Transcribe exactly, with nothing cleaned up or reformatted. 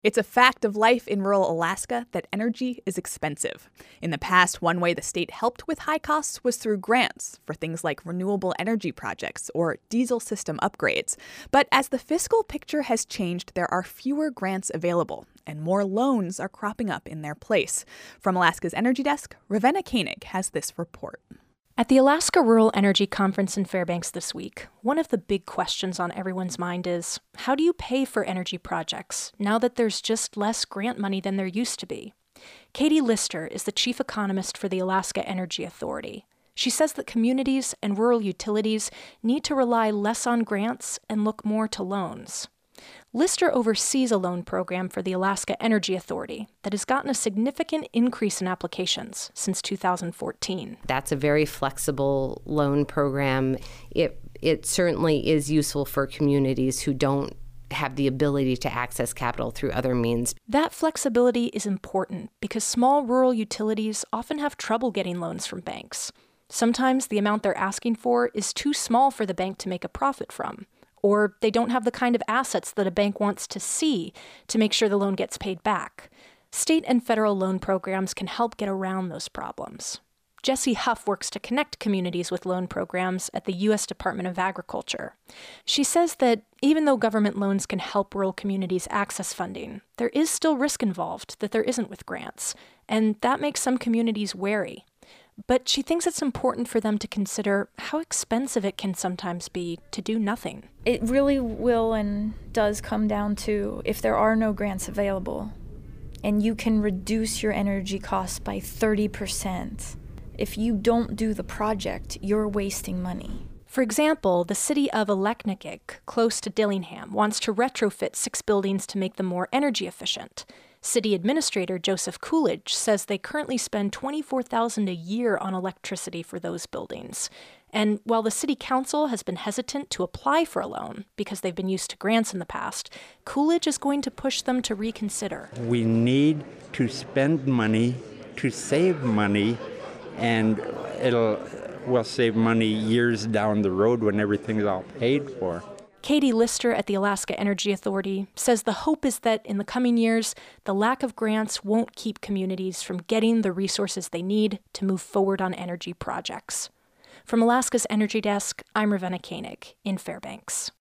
It's a fact of life in rural Alaska that energy is expensive. In the past, one way the state helped with high costs was through grants for things like renewable energy projects or diesel system upgrades. But as the fiscal picture has changed, there are fewer grants available, and more loans are cropping up in their place. From Alaska's Energy Desk, Ravenna Koenig has this report. At the Alaska Rural Energy Conference in Fairbanks this week, one of the big questions on everyone's mind is, how do you pay for energy projects now that there's just less grant money than there used to be? Katie Lister is the chief economist for the Alaska Energy Authority. She says that communities and rural utilities need to rely less on grants and look more to loans. Lister oversees a loan program for the Alaska Energy Authority that has gotten a significant increase in applications since two thousand fourteen. That's a very flexible loan program. It it certainly is useful for communities who don't have the ability to access capital through other means. That flexibility is important because small rural utilities often have trouble getting loans from banks. Sometimes the amount they're asking for is too small for the bank to make a profit from. Or they don't have the kind of assets that a bank wants to see to make sure the loan gets paid back. State and federal loan programs can help get around those problems. Jessie Huff works to connect communities with loan programs at the U S Department of Agriculture. She says that even though government loans can help rural communities access funding, there is still risk involved that there isn't with grants, and that makes some communities wary. But she thinks it's important for them to consider how expensive it can sometimes be to do nothing. It really will and does come down to if there are no grants available and you can reduce your energy costs by thirty percent. If you don't do the project, you're wasting money. For example, the city of Aleknagik, close to Dillingham, wants to retrofit six buildings to make them more energy efficient. City Administrator Joseph Coolidge says they currently spend twenty-four thousand dollars a year on electricity for those buildings. And while the City Council has been hesitant to apply for a loan because they've been used to grants in the past, Coolidge is going to push them to reconsider. We need to spend money to save money, and it'll we'll save money years down the road when everything's all paid for. Katie Lister at the Alaska Energy Authority says the hope is that in the coming years, the lack of grants won't keep communities from getting the resources they need to move forward on energy projects. From Alaska's Energy Desk, I'm Ravenna Koenig in Fairbanks.